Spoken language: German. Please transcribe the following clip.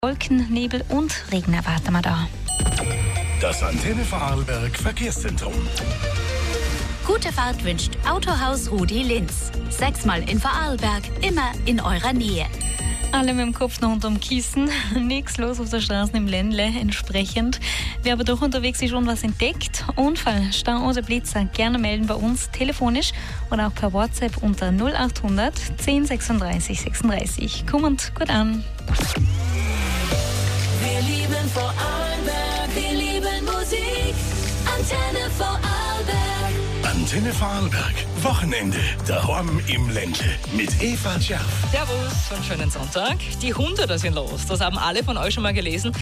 Wolken, Nebel und Regen erwarten wir da. Das Antenne Vorarlberg Verkehrszentrum. Gute Fahrt wünscht Autohaus Rudi Linz. 6-mal in Vorarlberg, immer in eurer Nähe. Alle mit dem Kopf noch unterm Kissen. Nichts los auf der Straße im Ländle entsprechend. Wer aber doch unterwegs ist und was entdeckt, Unfall, Stau oder Blitzer, gerne melden bei uns telefonisch oder auch per WhatsApp unter 0800 10 36 36. Kommt gut an. Wir lieben Vorarlberg, wir lieben Musik. Antenne Vorarlberg. Antenne Vorarlberg. Wochenende. Daheim im Ländle. Mit Eva Scherf. Servus und schönen Sonntag. Die Hunde, da sind los. Das haben alle von euch schon mal gelesen.